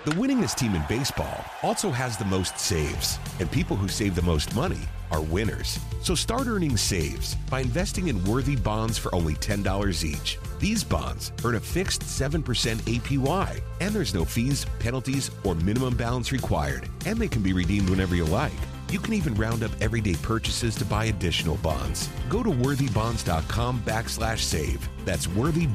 The winningest team in baseball also has the most saves, and people who save the most money are winners. So start earning saves by investing in worthy bonds for only $10 each. These bonds earn a fixed 7% APY, and there's no fees, penalties, or minimum balance required, and they can be redeemed whenever you like. You can even round up everyday purchases to buy additional bonds. Go to worthybonds.com/save. That's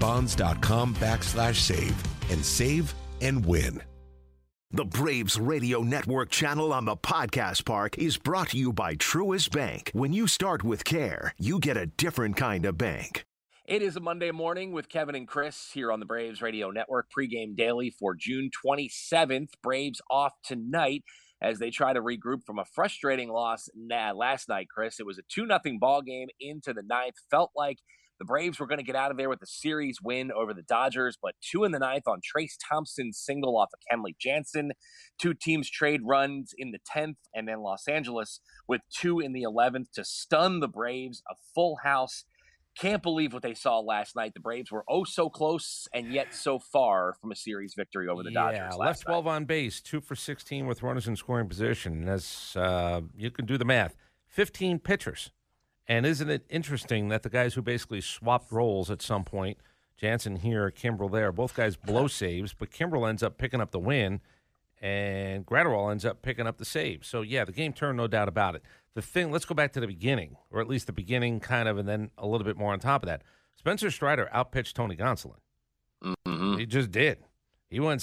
worthybonds.com/save and save and win. The Braves Radio Network channel on the Podcast Park is brought to you by Truist Bank. When you start with care, you get a different kind of bank. It is a Monday morning with Kevin and Chris here on the Braves Radio Network pregame daily for June 27th. Braves off tonight as they try to regroup from a frustrating loss last night, Chris. It was a 2-0 ball game into the ninth. Felt like the Braves were going to get out of there with a series win over the Dodgers, but 2 in the ninth on Trace Thompson's single off of Kenley Jansen. Two teams trade runs in the 10th, and then Los Angeles with 2 in the 11th to stun the Braves. A full house. Can't believe what they saw last night. The Braves were oh so close and yet so far from a series victory over the Dodgers left 12 on base, 2 for 16 with runners in scoring position. As you can do the math, 15 pitchers. And isn't it interesting that the guys who basically swapped roles at some point, Jansen here, Kimbrel there, both guys blow saves, but Kimbrel ends up picking up the win, and Graterol ends up picking up the save. So, yeah, the game turned, no doubt about it. The thing, let's go back to the beginning, or at least the beginning kind of, and then a little bit more on top of that. Spencer Strider outpitched Tony Gonsolin. Mm-hmm. He just did. He went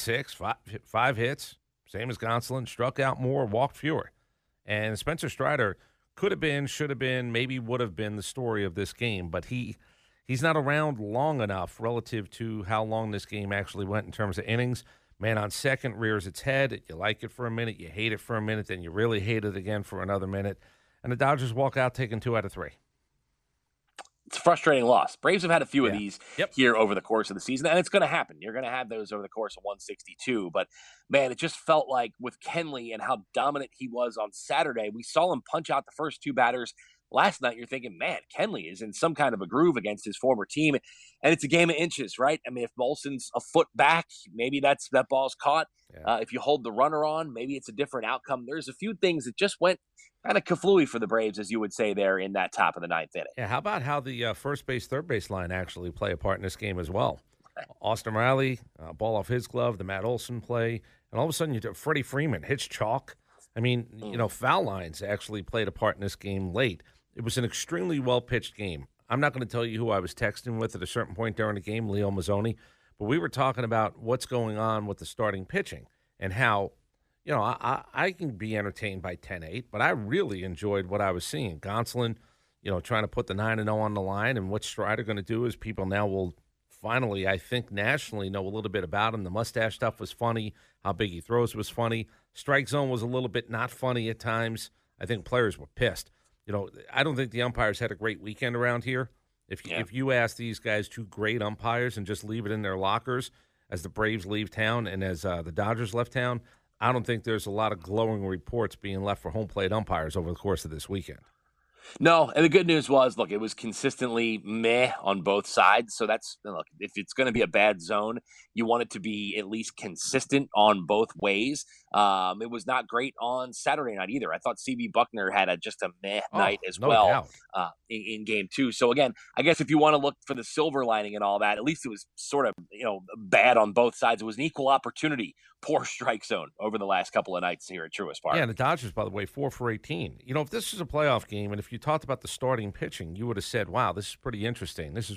5 hits, same as Gonsolin, struck out more, walked fewer. And Spencer Strider could have been, should have been, maybe would have been the story of this game, but he's not around long enough relative to how long this game actually went in terms of innings. Man on second rears its head. You like it for a minute, you hate it for a minute, then you really hate it again for another minute. And the Dodgers walk out taking 2 out of 3. It's a frustrating loss. Braves have had a few of these here over the course of the season, and it's going to happen. You're going to have those over the course of 162. But, man, it just felt like with Kenley and how dominant he was on Saturday, we saw him punch out the first 2 batters. Last night, you're thinking, man, Kenley is in some kind of a groove against his former team. And it's a game of inches, right? I mean, if Molson's a foot back, maybe that ball's caught. Yeah. If you hold the runner on, maybe it's a different outcome. There's a few things that just went kind of kaflooey for the Braves, as you would say there in that top of the ninth inning. Yeah, how about how the first base, third base line actually play a part in this game as well? Austin Riley, ball off his glove, the Matt Olson play, and all of a sudden Freddie Freeman hits chalk. I mean, foul lines actually played a part in this game late. It was an extremely well-pitched game. I'm not going to tell you who I was texting with at a certain point during the game, Leo Mazzoni, but we were talking about what's going on with the starting pitching and how, I can be entertained by 10-8, but I really enjoyed what I was seeing. Gonsolin, trying to put the 9-0 on the line, and what Strider going to do is people now will finally, I think, nationally know a little bit about him. The mustache stuff was funny. How big he throws was funny. Strike zone was a little bit not funny at times. I think players were pissed. I don't think the umpires had a great weekend around here. If you ask these guys, 2 great umpires, and just leave it in their lockers as the Braves leave town and as the Dodgers left town, I don't think there's a lot of glowing reports being left for home plate umpires over the course of this weekend. No, and the good news was, look, it was consistently meh on both sides. So look, if it's going to be a bad zone, you want it to be at least consistent on both ways. It was not great on Saturday night either. I thought C.B. Buckner had just a meh night as well in game 2. So again, I guess if you want to look for the silver lining and all that, at least it was sort of, bad on both sides. It was an equal opportunity, poor strike zone over the last couple of nights here at Truist Park. Yeah, and the Dodgers, by the way, 4 for 18. If this was a playoff game and if you talked about the starting pitching, you would have said, wow, this is pretty interesting. This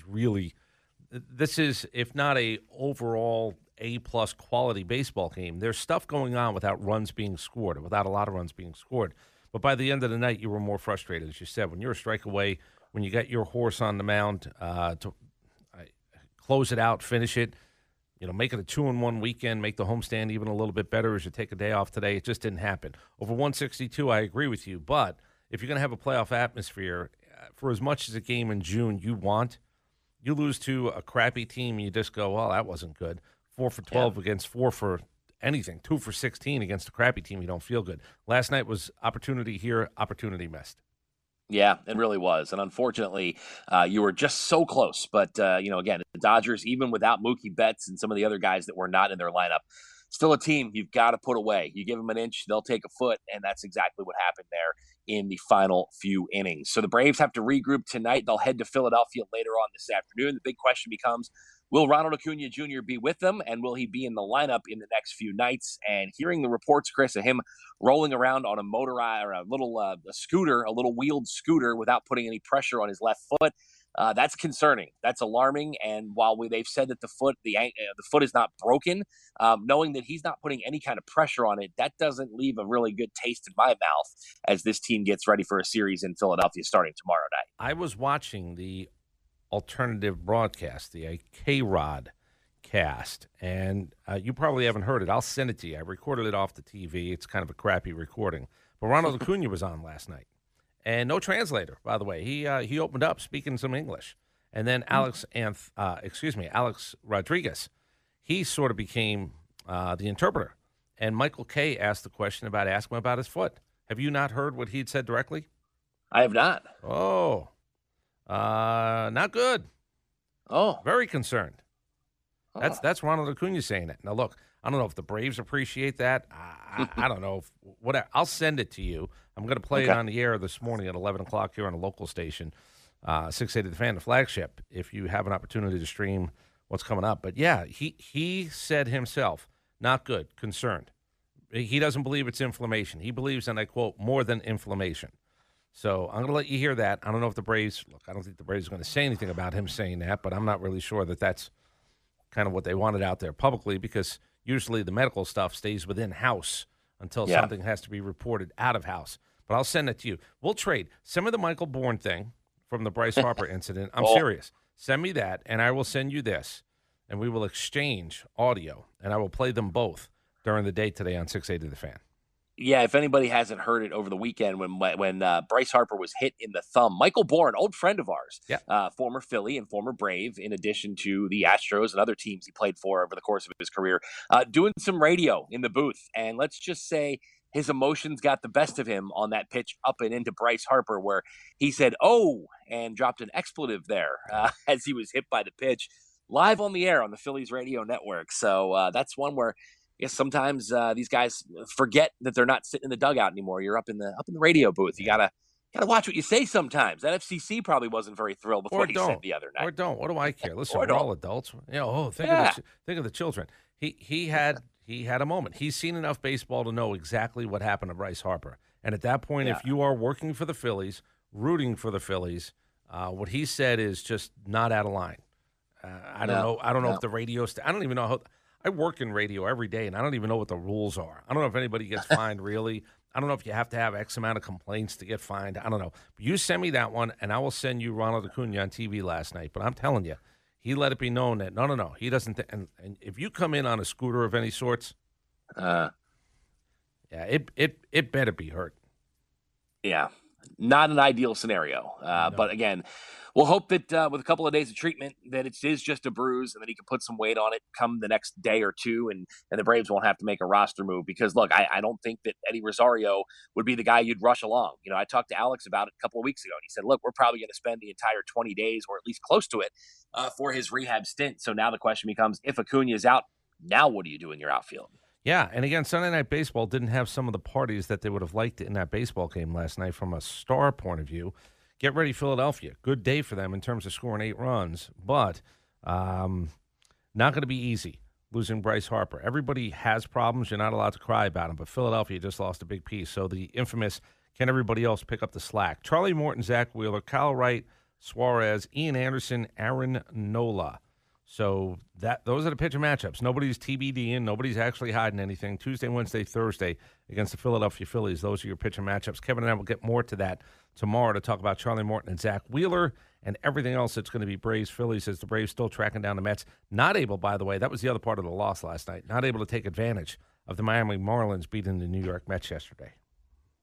is, if not a overall A-plus quality baseball game, there's stuff going on without runs being scored, or without a lot of runs being scored. But by the end of the night, you were more frustrated, as you said. When you're a strike away, when you got your horse on the mound to close it out, finish it, make it a 2-1 weekend, make the homestand even a little bit better as you take a day off today. It just didn't happen. Over 162, I agree with you. But if you're going to have a playoff atmosphere, for as much as a game in June you want, you lose to a crappy team, you just go, well, that wasn't good. 4 for 12 against 4 for anything. 2 for 16 against a crappy team, you don't feel good. Last night was opportunity here, opportunity missed. Yeah, it really was. And unfortunately, you were just so close. But, again, the Dodgers, even without Mookie Betts and some of the other guys that were not in their lineup, still a team you've got to put away. You give them an inch, they'll take a foot, and that's exactly what happened there in the final few innings. So the Braves have to regroup tonight. They'll head to Philadelphia later on this afternoon. The big question becomes, will Ronald Acuna Jr. be with them, and will he be in the lineup in the next few nights? And hearing the reports, Chris, of him rolling around on a motorized or a scooter, a little wheeled scooter without putting any pressure on his left foot, that's concerning. That's alarming. And while they've said that the foot is not broken, knowing that he's not putting any kind of pressure on it, that doesn't leave a really good taste in my mouth as this team gets ready for a series in Philadelphia starting tomorrow night. I was watching the alternative broadcast, the K-Rod cast, and you probably haven't heard it. I'll send it to you. I recorded it off the TV. It's kind of a crappy recording. But Ronald Acuna was on last night. And no translator, by the way. He opened up speaking some English. And then Alex Rodriguez, he sort of became the interpreter. And Michael Kay asked the question ask him about his foot. Have you not heard what he'd said directly? I have not. Oh, not good. Oh, very concerned. That's Ronald Acuna saying that. Now, look, I don't know if the Braves appreciate that. I don't know. Whatever. I'll send it to you. I'm going to play it on the air this morning at 11 o'clock here on a local station, 680 The Fan, the flagship, if you have an opportunity to stream what's coming up. But, yeah, he said himself, not good, concerned. He doesn't believe it's inflammation. He believes, and I quote, more than inflammation. So I'm going to let you hear that. I don't know if the Braves – look, I don't think the Braves are going to say anything about him saying that, but I'm not really sure that that's kind of what they wanted out there publicly, because usually the medical stuff stays within house until something has to be reported out of house. But I'll send it to you. We'll trade. Send me the Michael Bourne thing from the Bryce Harper incident. I'm serious. Send me that, and I will send you this, and we will exchange audio, and I will play them both during the day today on 680 The Fan. Yeah, if anybody hasn't heard it over the weekend when Bryce Harper was hit in the thumb, Michael Bourne, old friend of ours, former Philly and former Brave, in addition to the Astros and other teams he played for over the course of his career, doing some radio in the booth. And let's just say his emotions got the best of him on that pitch up and into Bryce Harper, where he said, "Oh," and dropped an expletive there as he was hit by the pitch, live on the air on the Phillies radio network. So that's one where, yes, sometimes these guys forget that they're not sitting in the dugout anymore. You're up in the radio booth. You gotta watch what you say sometimes. That FCC probably wasn't very thrilled with what he said the other night. Or don't. What do I care? Listen, we're all adults. Think of the children. He had a moment. He's seen enough baseball to know exactly what happened to Bryce Harper. And at that point, if you are working for the Phillies, rooting for the Phillies, what he said is just not out of line. I don't know. I don't know if the radio. I don't even know how. I work in radio every day, and I don't even know what the rules are. I don't know if anybody gets fined, really. I don't know if you have to have X amount of complaints to get fined. I don't know. But you send me that one, and I will send you Ronald Acuna on TV last night. But I'm telling you, he let it be known that, no, he doesn't. And if you come in on a scooter of any sorts, it better be hurt. Yeah, not an ideal scenario. No. But again, we'll hope that with a couple of days of treatment that it is just a bruise and that he can put some weight on it come the next day or two, and the Braves won't have to make a roster move. Because, look, I don't think that Eddie Rosario would be the guy you'd rush along. You know, I talked to Alex about it a couple of weeks ago, and he said, look, we're probably going to spend the entire 20 days or at least close to it for his rehab stint. So now the question becomes, if Acuna is out, now what do you do in your outfield? Yeah, and again, Sunday Night Baseball didn't have some of the parties that they would have liked in that baseball game last night from a star point of view. Get ready, Philadelphia. Good day for them in terms of scoring 8 runs, but not going to be easy losing Bryce Harper. Everybody has problems. You're not allowed to cry about them, but Philadelphia just lost a big piece. So the infamous, can everybody else pick up the slack? Charlie Morton, Zach Wheeler, Kyle Wright, Suarez, Ian Anderson, Aaron Nola. So those are the pitcher matchups. Nobody's TBDing. Nobody's actually hiding anything. Tuesday, Wednesday, Thursday against the Philadelphia Phillies. Those are your pitcher matchups. Kevin and I will get more to that tomorrow to talk about Charlie Morton and Zach Wheeler and everything else that's going to be Braves-Phillies as the Braves still tracking down the Mets. Not able, by the way, that was the other part of the loss last night, not able to take advantage of the Miami Marlins beating the New York Mets yesterday.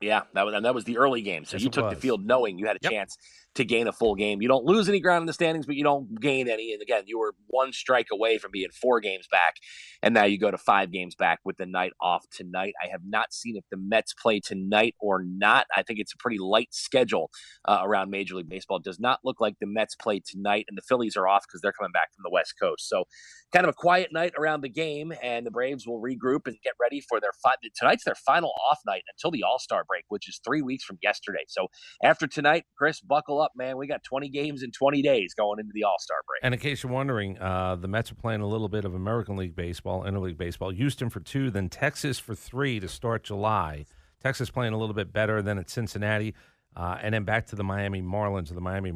Yeah, that was the early game. So Yes, you it took the was. field knowing you had a Yep. chance to gain a full game. You don't lose any ground in the standings, but you don't gain any. And again, you were one strike away from being 4 games back, and now you go to 5 games back with the night off tonight. I have not seen if the Mets play tonight or not. I think it's a pretty light schedule around Major League Baseball. It does not look like the Mets play tonight, and the Phillies are off because they're coming back from the West Coast. So kind of a quiet night around the game, and the Braves will regroup and get ready for tonight's their final off night until the All-Star break, which is 3 weeks from yesterday. So after tonight, Chris, buckle up, man. We got 20 games in 20 days going into the All-Star break. And in case you're wondering, the Mets are playing a little bit of American League Baseball, Interleague Baseball. Houston for 2, then Texas for 3 to start July. Texas playing a little bit better than at Cincinnati, and then back to the Miami Marlins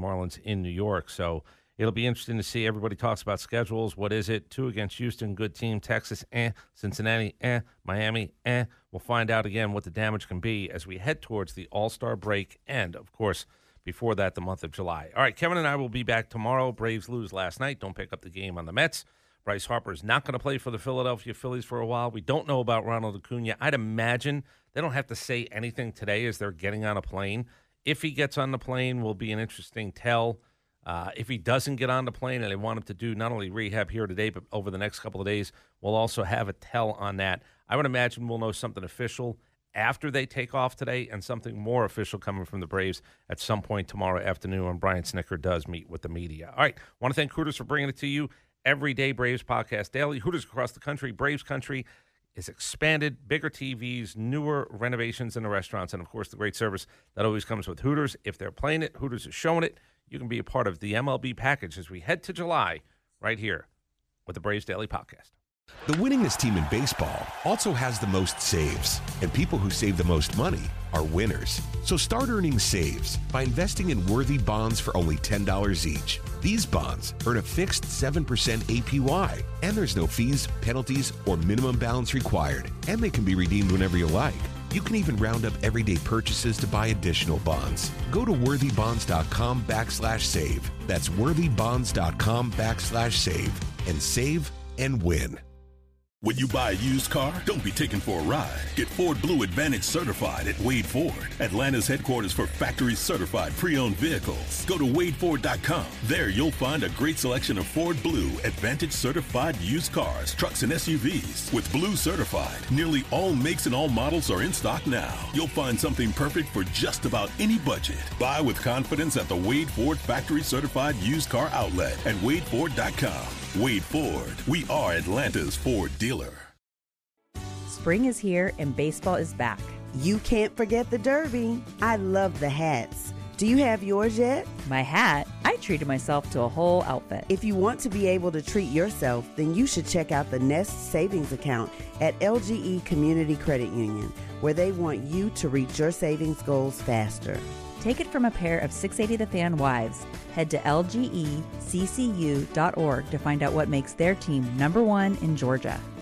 in New York. So it'll be interesting to see. Everybody talks about schedules. What is it? 2 against Houston, good team. Texas, Cincinnati, Miami, We'll find out again what the damage can be as we head towards the All-Star break and, of course, before that, the month of July. All right, Kevin and I will be back tomorrow. Braves lose last night. Don't pick up the game on the Mets. Bryce Harper is not going to play for the Philadelphia Phillies for a while. We don't know about Ronald Acuna. I'd imagine they don't have to say anything today as they're getting on a plane. If he gets on the plane, will be an interesting tell. If he doesn't get on the plane and they want him to do not only rehab here today, but over the next couple of days, we'll also have a tell on that. I would imagine we'll know something official after they take off today and something more official coming from the Braves at some point tomorrow afternoon when Brian Snitker does meet with the media. All right, want to thank Hooters for bringing it to you. Every day Braves podcast daily. Hooters across the country. Braves country is expanded, bigger TVs, newer renovations in the restaurants, and, of course, the great service that always comes with Hooters. If they're playing it, Hooters is showing it. You can be a part of the MLB package as we head to July right here with the Braves Daily Podcast. The winningest team in baseball also has the most saves, and people who save the most money are winners. So start earning saves by investing in worthy bonds for only $10 each. These bonds earn a fixed 7% APY, and there's no fees, penalties, or minimum balance required, and they can be redeemed whenever you like. You can even round up everyday purchases to buy additional bonds. Go to worthybonds.com/save. That's worthybonds.com/save and save and win. When you buy a used car, don't be taken for a ride. Get Ford Blue Advantage certified at Wade Ford, Atlanta's headquarters for factory-certified pre-owned vehicles. Go to WadeFord.com. There you'll find a great selection of Ford Blue Advantage certified used cars, trucks, and SUVs. With Blue certified, nearly all makes and all models are in stock now. You'll find something perfect for just about any budget. Buy with confidence at the Wade Ford factory-certified used car outlet at WadeFord.com. Wade Ford. We are Atlanta's Ford dealer. Spring is here and baseball is back. You can't forget the Derby. I love the hats. Do you have yours yet? My hat? I treated myself to a whole outfit. If you want to be able to treat yourself, then you should check out the Nest Savings Account at LGE Community Credit Union, where they want you to reach your savings goals faster. Take it from a pair of 680 The Fan wives. Head to lgeccu.org to find out what makes their team #1 in Georgia.